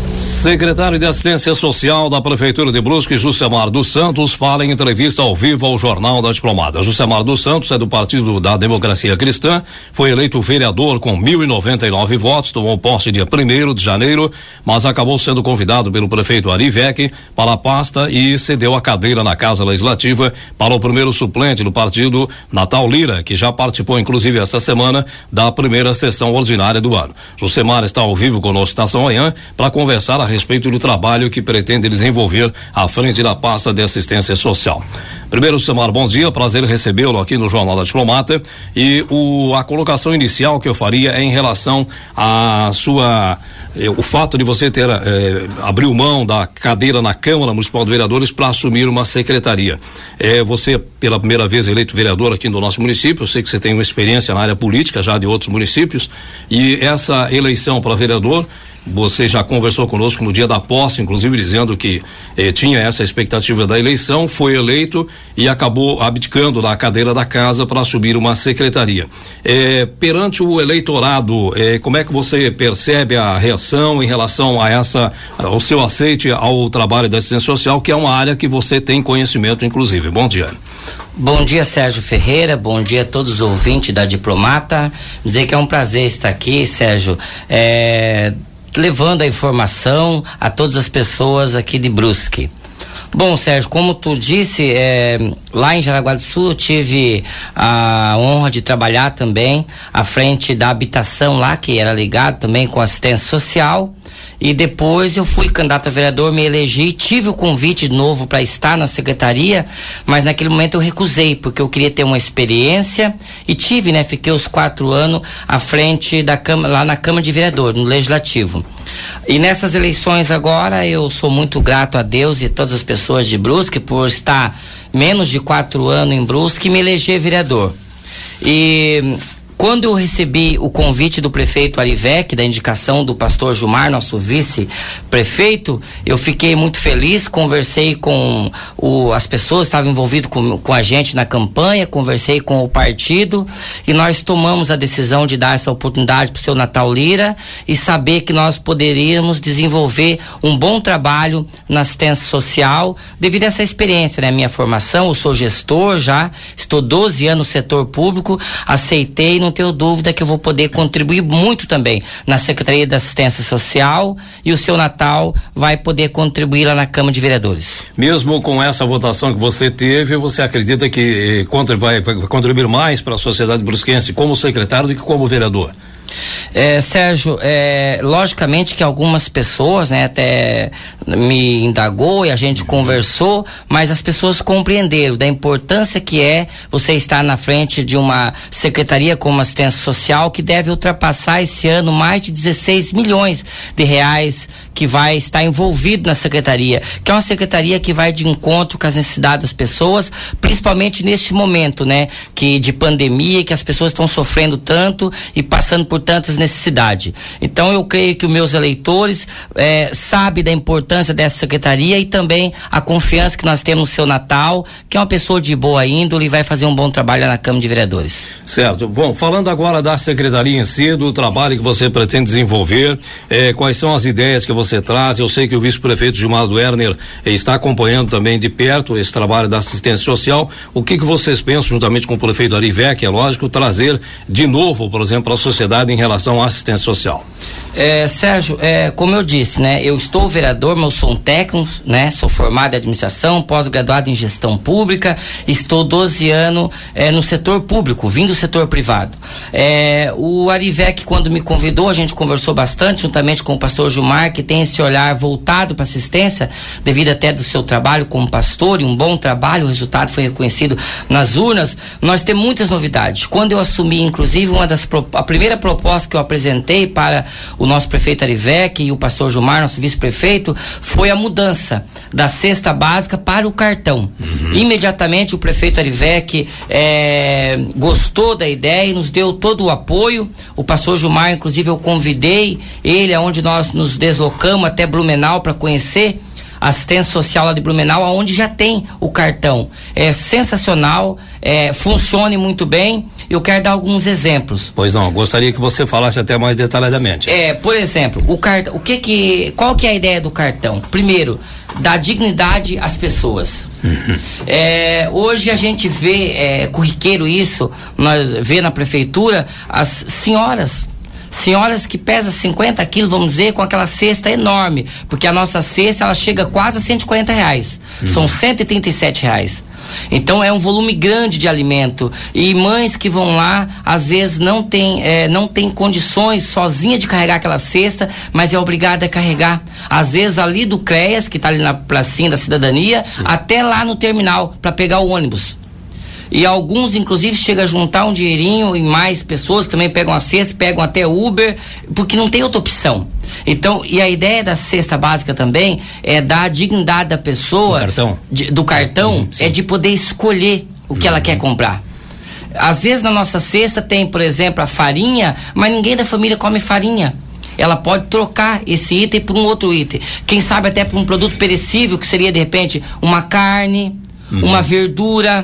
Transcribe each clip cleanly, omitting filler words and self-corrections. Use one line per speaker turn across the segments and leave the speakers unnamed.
Secretário de Assistência Social da Prefeitura de Brusque, Jucemar dos Santos, fala em entrevista ao vivo ao Jornal da Diplomata. Jucemar dos Santos é do Partido da Democracia Cristã, foi eleito vereador com 1.099 votos, tomou posse dia 1º de janeiro, mas acabou sendo convidado pelo prefeito Ari Vec para a pasta e cedeu a cadeira na Casa Legislativa para o primeiro suplente do partido, Natal Lira, que já participou inclusive esta semana da primeira sessão ordinária do ano. Jucemar está ao vivo conosco esta manhã para conversar a respeito do trabalho que pretende desenvolver à frente da pasta de assistência social. Primeiro, Jucemar, bom dia, prazer recebê-lo aqui no Jornal da Diplomata, e a colocação inicial que eu faria é em relação a o fato de você ter abriu mão da cadeira na Câmara Municipal de Vereadores para assumir uma secretaria. Você, pela primeira vez eleito vereador aqui no nosso município, eu sei que você tem uma experiência na área política já de outros municípios, e essa eleição para vereador, você já conversou conosco no dia da posse, inclusive dizendo que tinha essa expectativa da eleição, foi eleito e acabou abdicando da cadeira da casa para assumir uma secretaria. Perante o eleitorado, como é que você percebe a reação em relação ao seu aceite ao trabalho da assistência social, que é uma área que você tem conhecimento, inclusive? Bom dia.
Bom dia, Sérgio Ferreira, bom dia a todos os ouvintes da Diplomata. Dizer que é um prazer estar aqui, Sérgio, levando a informação a todas as pessoas aqui de Brusque. Bom, Sérgio, como tu disse, lá em Jaraguá do Sul eu tive a honra de trabalhar também à frente da habitação lá, que era ligado também com assistência social. E depois eu fui candidato a vereador, me elegi, tive o convite de novo para estar na secretaria, mas naquele momento eu recusei, porque eu queria ter uma experiência e tive, fiquei os 4 anos à frente da Câmara, lá na Câmara de Vereadores, no Legislativo. E nessas eleições agora eu sou muito grato a Deus e a todas as pessoas de Brusque por estar menos de 4 anos em Brusque e me eleger vereador. E quando eu recebi o convite do prefeito Ari Vec, da indicação do pastor Gilmar, nosso vice-prefeito, eu fiquei muito feliz, conversei com as pessoas que estavam envolvidas com a gente na campanha, conversei com o partido e nós tomamos a decisão de dar essa oportunidade para o seu Natal Lira e saber que nós poderíamos desenvolver um bom trabalho na assistência social devido a essa experiência, minha formação, eu sou gestor já, estou 12 anos no setor público, aceitei, não tenho dúvida que eu vou poder contribuir muito também na Secretaria da Assistência Social e o seu Natal vai poder contribuir lá na Câmara de Vereadores. Mesmo com essa votação que você teve, você acredita que vai contribuir mais para a sociedade brusquense como secretário do que como vereador? Sérgio, logicamente que algumas pessoas, até me indagou e a gente conversou, mas as pessoas compreenderam da importância que é você estar na frente de uma secretaria como assistência social que deve ultrapassar esse ano mais de 16 milhões de reais que vai estar envolvido na secretaria, que é uma secretaria que vai de encontro com as necessidades das pessoas, principalmente neste momento, que de pandemia, que as pessoas estão sofrendo tanto e passando por tantas necessidades. Então eu creio que os meus eleitores sabem da importância dessa secretaria e também a confiança que nós temos no seu Natal, que é uma pessoa de boa índole e vai fazer um bom trabalho na Câmara de Vereadores. Certo. Bom, falando agora da secretaria em si, do trabalho que você pretende desenvolver, quais são as ideias que você traz? Eu sei que o vice-prefeito Gilmar Werner está acompanhando também de perto esse trabalho da assistência social. O que vocês pensam, juntamente com o prefeito Ari Vec, é lógico, trazer de novo, por exemplo, para a sociedade em relação à assistência social? Sérgio, como eu disse, eu estou vereador, mas eu sou um técnico, sou formado em administração, pós-graduado em gestão pública, estou 12 anos no setor público, vim do setor privado. O Ari Vec, quando me convidou, a gente conversou bastante, juntamente com o pastor Gilmar, que tem esse olhar voltado para assistência, devido até do seu trabalho como pastor, e um bom trabalho, o resultado foi reconhecido nas urnas. Nós temos muitas novidades. Quando eu assumi, inclusive, a primeira proposta que eu apresentei para o nosso prefeito Ari Vec e o pastor Gilmar, nosso vice-prefeito, foi a mudança da cesta básica para o cartão. Imediatamente o prefeito Ari Vec gostou da ideia e nos deu todo o apoio. O pastor Gilmar, inclusive, eu convidei ele aonde nós nos deslocamos até Blumenau para conhecer assistência social lá de Blumenau, onde já tem o cartão. É sensacional, funciona muito bem. Eu quero dar alguns exemplos.
Pois não, gostaria que você falasse até mais detalhadamente.
Por exemplo, o cartão, qual que é a ideia do cartão? Primeiro, dar dignidade às pessoas. Hoje a gente vê, corriqueiro isso, nós vê na prefeitura as senhoras que pesam 50 quilos, vamos dizer, com aquela cesta enorme, porque a nossa cesta, ela chega quase a R$140, são R$137. Então é um volume grande de alimento, e mães que vão lá às vezes não tem condições sozinha de carregar aquela cesta, mas é obrigada a carregar, às vezes ali do CREAS, que está ali na pracinha da Cidadania, sim, até lá no terminal para pegar o ônibus. E alguns, inclusive, chegam a juntar um dinheirinho, e mais pessoas que também pegam a cesta, pegam até Uber, porque não tem outra opção. Então, e a ideia da cesta básica também é dar a dignidade da pessoa, do cartão, é de poder escolher o que ela quer comprar. Às vezes na nossa cesta tem, por exemplo, a farinha, mas ninguém da família come farinha. Ela pode trocar esse item por um outro item. Quem sabe até por um produto perecível, que seria de repente uma carne, uma verdura,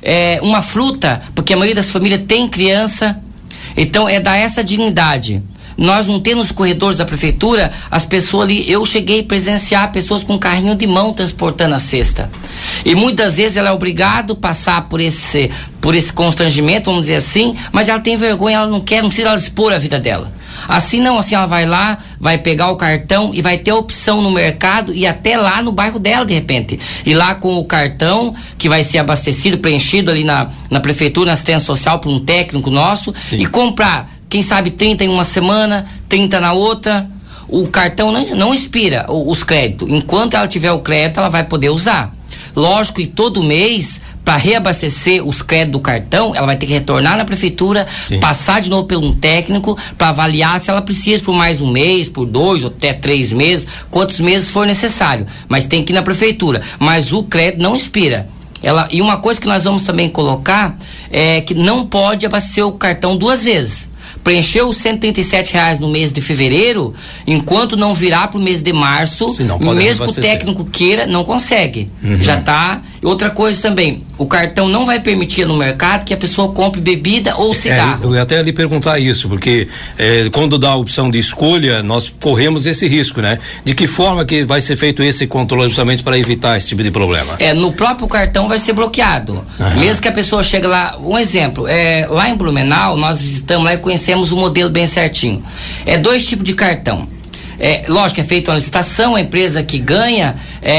uma fruta, porque a maioria das famílias tem criança. Então é dar essa dignidade. Nós não temos nos corredores da prefeitura as pessoas ali. Eu cheguei a presenciar pessoas com carrinho de mão transportando a cesta, e muitas vezes ela é obrigada a passar por esse constrangimento, vamos dizer assim, mas ela tem vergonha, ela não quer, não precisa ela expor a vida dela. Assim não, assim ela vai lá, vai pegar o cartão e vai ter opção no mercado e até lá no bairro dela, de repente. E lá com o cartão, que vai ser abastecido, preenchido ali na prefeitura, na assistência social, por um técnico nosso, sim, e comprar, quem sabe 30 em uma semana, 30 na outra. O cartão não expira os créditos. Enquanto ela tiver o crédito, ela vai poder usar. Lógico que todo mês, para reabastecer os créditos do cartão, ela vai ter que retornar na prefeitura, sim, passar de novo por um técnico para avaliar se ela precisa por mais um mês, por 2 ou até 3 meses, quantos meses for necessário. Mas tem que ir na prefeitura. Mas o crédito não expira. E uma coisa que nós vamos também colocar é que não pode abastecer o cartão 2 vezes. Preencheu os R$137 no mês de fevereiro, enquanto não virar pro mês de março, mesmo que o técnico queira, não consegue. Já tá. Outra coisa também, o cartão não vai permitir no mercado que a pessoa compre bebida ou cigarro.
Eu ia até lhe perguntar isso, porque quando dá a opção de escolha, nós corremos esse risco, né? De que forma que vai ser feito esse controle justamente para evitar esse tipo de problema?
No próprio cartão vai ser bloqueado. Mesmo que a pessoa chegue lá, um exemplo, lá em Blumenau, nós visitamos lá e conhecemos o modelo bem certinho. 2 tipos de cartão. Lógico que é feita uma licitação, a empresa que ganha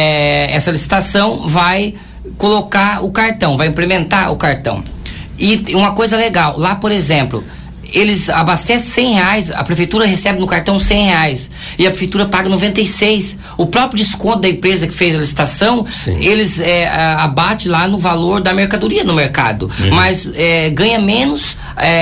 essa licitação vai colocar o cartão, vai implementar o cartão. E uma coisa legal, lá por exemplo, eles abastecem R$100, a prefeitura recebe no cartão R$100 e a prefeitura paga 96. O próprio desconto da empresa que fez a licitação, sim, eles abate lá no valor da mercadoria no mercado, mas ganha menos,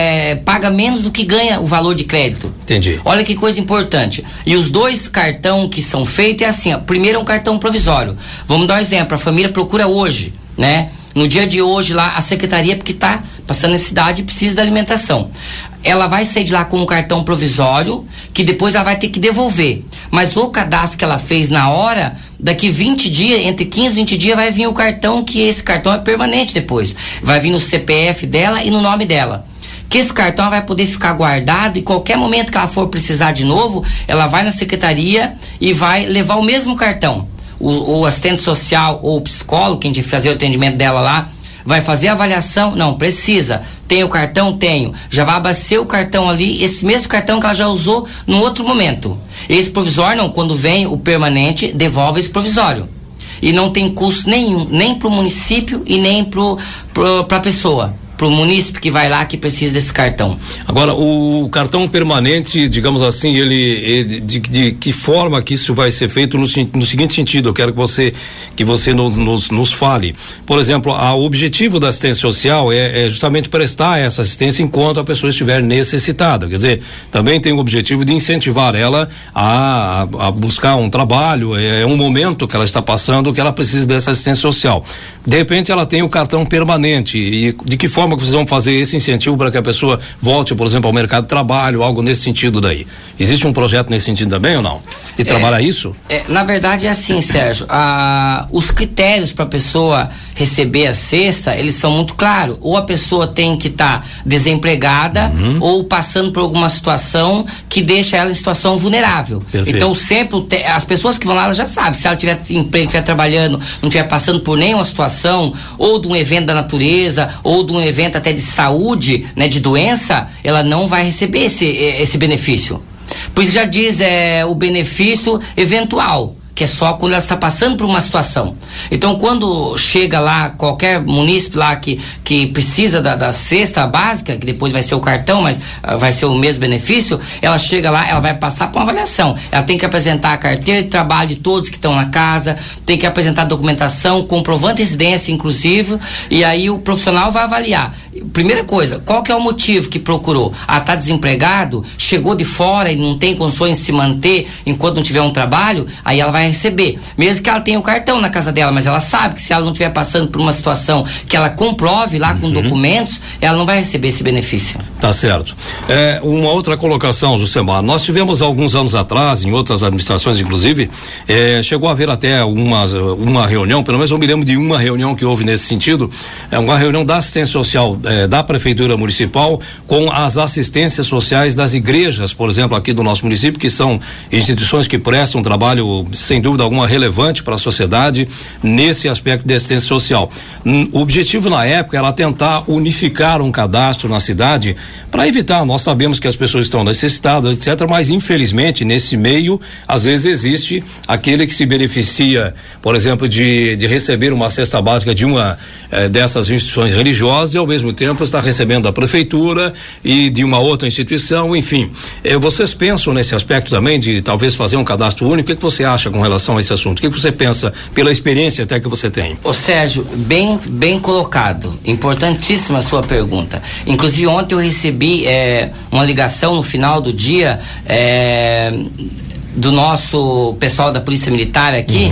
paga menos do que ganha o valor de crédito.
Entendi.
Olha que coisa importante. E os 2 cartões que são feitos é assim, primeiro é um cartão provisório. Vamos dar um exemplo, a família procura hoje, né? No dia de hoje lá, a secretaria, porque está passando necessidade e precisa da alimentação. Ela vai sair de lá com um cartão provisório, que depois ela vai ter que devolver. Mas o cadastro que ela fez na hora, daqui 20 dias, entre 15 e 20 dias, vai vir o cartão, que esse cartão é permanente depois. Vai vir no CPF dela e no nome dela. Que esse cartão ela vai poder ficar guardado e qualquer momento que ela for precisar de novo, ela vai na secretaria e vai levar o mesmo cartão. O assistente social ou o psicólogo, quem fazer o atendimento dela lá, vai fazer a avaliação, não, precisa, tem o cartão? Tenho, já vai abastecer o cartão ali, esse mesmo cartão que ela já usou num outro momento. Esse provisório não, quando vem o permanente, devolve esse provisório. E não tem custo nenhum, nem pro município e nem pra pessoa. Pro munícipe que vai lá que precisa desse cartão.
Agora, o cartão permanente, digamos assim, ele de que forma que isso vai ser feito no seguinte sentido, eu quero que você nos fale. Por exemplo, o objetivo da assistência social é justamente prestar essa assistência enquanto a pessoa estiver necessitada, quer dizer, também tem o objetivo de incentivar ela a buscar um trabalho, é um momento que ela está passando que ela precisa dessa assistência social. De repente ela tem o cartão permanente, e de que forma forma que vocês vão fazer esse incentivo para que a pessoa volte, por exemplo, ao mercado de trabalho, algo nesse sentido daí? Existe um projeto nesse sentido também ou não? De trabalhar isso?
Na verdade é assim, Sérgio, os critérios para a pessoa receber a cesta, eles são muito claros. Ou a pessoa tem que estar desempregada, ou passando por alguma situação que deixa ela em situação vulnerável.
Perfeito.
Então sempre as pessoas que vão lá, elas já sabem, se ela tiver emprego, estiver trabalhando, não estiver passando por nenhuma situação, ou de um evento da natureza, ou de um evento até de saúde, né, de doença, ela não vai receber esse benefício. Por isso já diz o benefício eventual, que é só quando ela está passando por uma situação. Então, quando chega lá, qualquer munícipe lá que precisa da cesta básica, que depois vai ser o cartão, mas vai ser o mesmo benefício, ela chega lá, ela vai passar por uma avaliação. Ela tem que apresentar a carteira de trabalho de todos que estão na casa, tem que apresentar documentação, comprovante de residência, inclusive, e aí o profissional vai avaliar. Primeira coisa, qual que é o motivo que procurou? Tá desempregado, chegou de fora e não tem condições de se manter enquanto não tiver um trabalho, aí ela vai receber, mesmo que ela tenha o cartão na casa dela, mas ela sabe que se ela não estiver passando por uma situação que ela comprove lá com documentos, ela não vai receber esse benefício.
Tá certo. Uma outra colocação, Jucemar, nós tivemos alguns anos atrás, em outras administrações inclusive, chegou a haver até uma reunião, pelo menos eu me lembro de uma reunião que houve nesse sentido, uma reunião da assistência social da Prefeitura Municipal com as assistências sociais das igrejas, por exemplo, aqui do nosso município, que são instituições que prestam um trabalho sem dúvida alguma relevante para a sociedade nesse aspecto de assistência social. O objetivo na época era tentar unificar um cadastro na cidade para evitar, nós sabemos que as pessoas estão necessitadas, etc., mas infelizmente nesse meio às vezes existe aquele que se beneficia, por exemplo, de receber uma cesta básica de uma dessas instituições religiosas e ao mesmo tempo está recebendo da prefeitura e de uma outra instituição, enfim. Vocês pensam nesse aspecto também de talvez fazer um cadastro único? O que você acha com relação a esse assunto? O que você pensa pela experiência até que você tem?
Sérgio, bem colocado, importantíssima a sua pergunta. Inclusive ontem eu recebi uma ligação no final do dia do nosso pessoal da Polícia Militar aqui,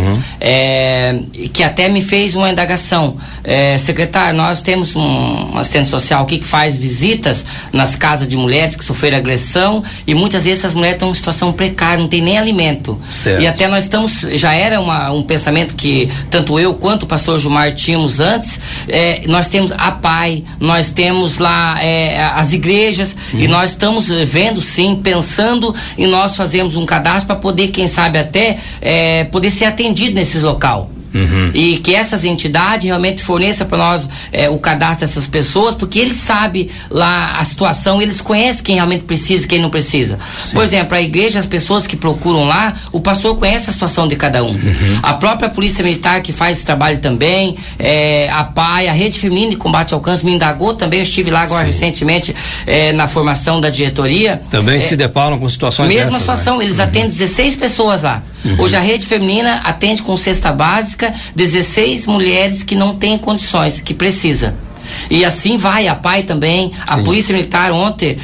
que até me fez uma indagação. Secretário, nós temos um assistente social aqui que faz visitas nas casas de mulheres que sofreram agressão e muitas vezes essas mulheres estão em situação precária, não tem nem alimento.
Certo.
E até nós estamos, já era um pensamento que tanto eu quanto o pastor Gilmar tínhamos antes, nós temos a PAI, nós temos lá as igrejas e nós estamos vendo sim, pensando em nós fazermos um cadastro para poder, quem sabe até, poder ser atendido nesses local. E que essas entidades realmente forneçam para nós o cadastro dessas pessoas, porque eles sabem lá a situação, eles conhecem quem realmente precisa e quem não precisa. Sim. Por exemplo, a igreja, as pessoas que procuram lá, o pastor conhece a situação de cada um. A própria Polícia Militar que faz esse trabalho também, a PAI, a Rede Feminina de Combate ao Câncer me indagou também, eu estive lá agora recentemente na formação da diretoria.
Também se deparam com situações
mesma
dessas,
situação, né? Eles atendem 16 pessoas lá. Hoje a Rede Feminina atende com cesta básica 16 mulheres que não têm condições, que precisa. E assim vai, a PAI também, a Polícia Militar ontem,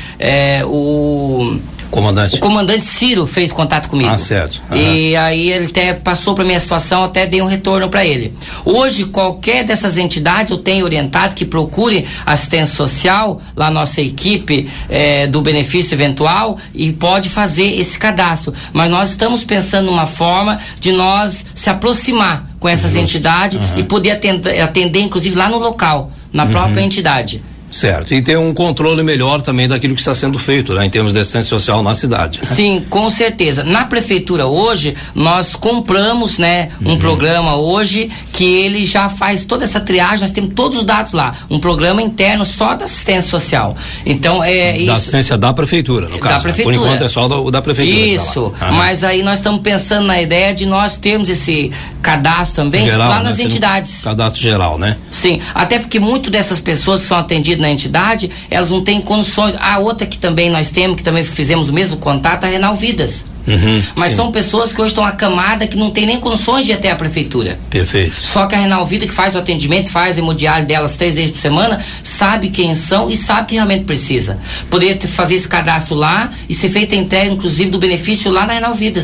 o comandante Ciro fez contato comigo.
Certo.
E aí ele até passou para minha situação, até dei um retorno para ele. Hoje, qualquer dessas entidades eu tenho orientado que procure assistência social, lá nossa equipe do benefício eventual, e pode fazer esse cadastro. Mas nós estamos pensando numa forma de nós se aproximar com essas entidades e poder atender inclusive lá no local, na própria entidade.
Certo, e ter um controle melhor também daquilo que está sendo feito, né, em termos de assistência social na cidade. Né?
Sim, com certeza. Na prefeitura hoje, nós compramos, né, um programa hoje que ele já faz toda essa triagem, nós temos todos os dados lá, um programa interno só da assistência social. Então isso.
Da assistência da prefeitura, no caso.
Da prefeitura.
Por enquanto é só da prefeitura.
Isso, mas aí nós estamos pensando na ideia de nós termos esse cadastro também geral, lá nas entidades.
Cadastro geral, né?
Sim, até porque muitas dessas pessoas que são atendidas na entidade, elas não têm condições. A outra que também nós temos, que também fizemos o mesmo contato, a Renal Vidas. Mas são pessoas que hoje estão acamadas, que não tem nem condições de ir até a prefeitura.
Perfeito.
Só que a Renal Vida, que faz o atendimento, faz o hemodiálise delas 3 vezes por semana, sabe quem são e sabe que realmente precisa. Poderia fazer esse cadastro lá e ser feita a entrega, inclusive, do benefício lá na Renal Vidas.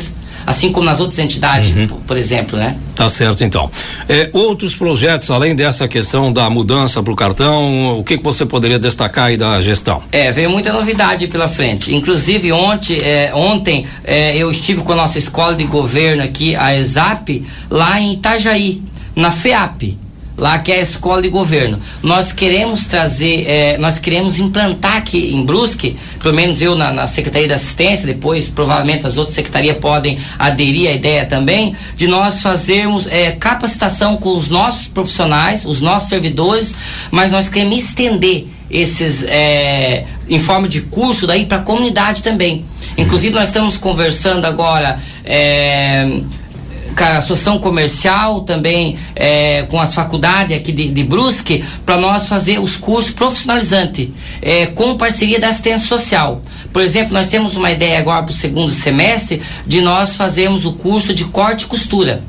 assim como nas outras entidades, por exemplo, né?
Tá certo, então. Outros projetos, além dessa questão da mudança para o cartão, o que você poderia destacar aí da gestão?
Veio muita novidade pela frente. Inclusive ontem eu estive com a nossa escola de governo aqui, a ESAP, lá em Itajaí, na FEAP. Lá que é a escola de governo. Nós queremos nós queremos implantar aqui em Brusque, pelo menos eu na Secretaria da Assistência, depois provavelmente as outras secretarias podem aderir à ideia também, de nós fazermos capacitação com os nossos profissionais, os nossos servidores, mas nós queremos estender esses em forma de curso daí para a comunidade também. Inclusive nós estamos conversando agora com a associação comercial também, com as faculdades aqui de Brusque, para nós fazer os cursos profissionalizantes, com parceria da assistência social. Por exemplo, nós temos uma ideia agora para o segundo semestre de nós fazermos o curso de corte e costura,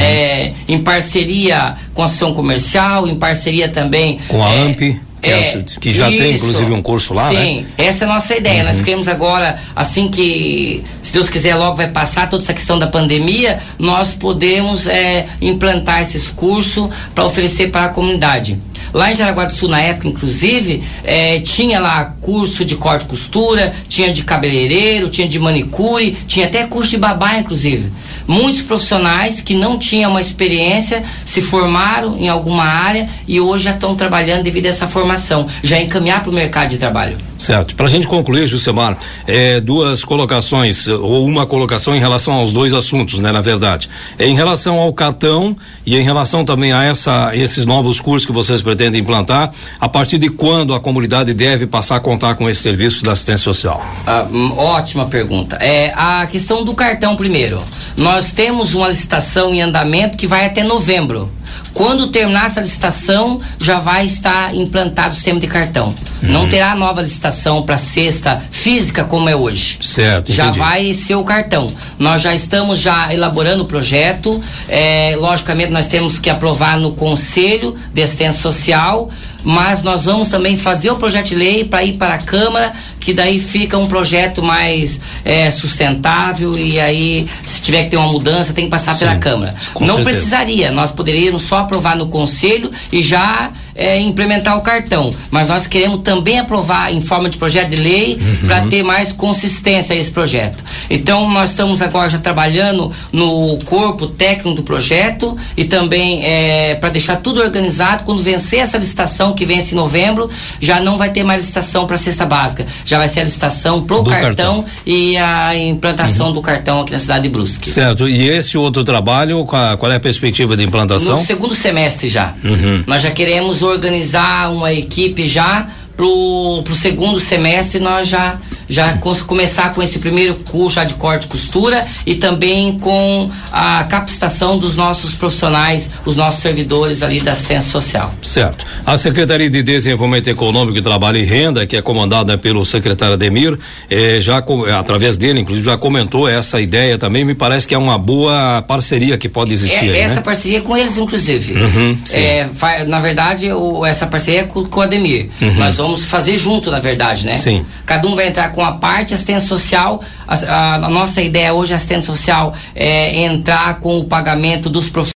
em parceria com a associação comercial, em parceria também
com a AMP. Que já tem inclusive um curso lá,
sim,
né?
Sim, essa é a nossa ideia. Nós queremos agora, assim que, se Deus quiser, logo vai passar toda essa questão da pandemia, nós podemos implantar esses cursos para oferecer para a comunidade. Lá em Jaraguá do Sul, na época, inclusive, tinha lá curso de corte e costura, tinha de cabeleireiro, tinha de manicure, tinha até curso de babá, inclusive. Muitos profissionais que não tinham uma experiência se formaram em alguma área e hoje já estão trabalhando devido a essa formação, já encaminhar para o mercado de trabalho.
Certo. Para a gente concluir, Jucemar, duas colocações, ou uma colocação em relação aos dois assuntos, né, na verdade. Em relação ao cartão e em relação também a esses novos cursos que vocês pretendem implantar, a partir de quando a comunidade deve passar a contar com esses serviços da assistência social?
Ótima pergunta. A questão do cartão primeiro. Nós temos uma licitação em andamento que vai até novembro. Quando terminar essa licitação, já vai estar implantado o sistema de cartão. Não terá nova licitação para cesta física como é hoje.
Certo,
já
entendi.
Vai ser o cartão. Nós já estamos elaborando o projeto. Logicamente, nós temos que aprovar no Conselho de Assistência Social, mas nós vamos também fazer o projeto de lei para ir para a Câmara, que daí fica um projeto mais sustentável, e aí, se tiver que ter uma mudança, tem que passar pela Câmara. Não precisaria, nós poderíamos só aprovar no Conselho e já implementar o cartão, mas nós queremos também aprovar em forma de projeto de lei para ter mais consistência a esse projeto. Então nós estamos agora já trabalhando no corpo técnico do projeto e também para deixar tudo organizado. Quando vencer essa licitação que vence em novembro, já não vai ter mais licitação para cesta básica, já vai ser a licitação pro cartão e a implantação do cartão aqui na cidade de Brusque.
Certo. E esse outro trabalho, qual é a perspectiva de implantação?
No segundo semestre já. Nós já queremos organizar uma equipe já pro segundo semestre. Nós já começar com esse primeiro curso de corte e costura e também com a capacitação dos nossos profissionais, os nossos servidores ali da assistência social.
Certo. A Secretaria de Desenvolvimento Econômico, Trabalho e Renda, que é comandada pelo secretário Ademir, através dele, inclusive, já comentou essa ideia também. Me parece que é uma boa parceria que pode existir aí,
essa
né?
parceria com eles, inclusive. Na verdade, essa parceria é com o Ademir. Nós vamos fazer junto, na verdade, né?
Sim.
Cada um vai entrar com a parte assistência social. A nossa ideia hoje, assistente social, é entrar com o pagamento dos profissionais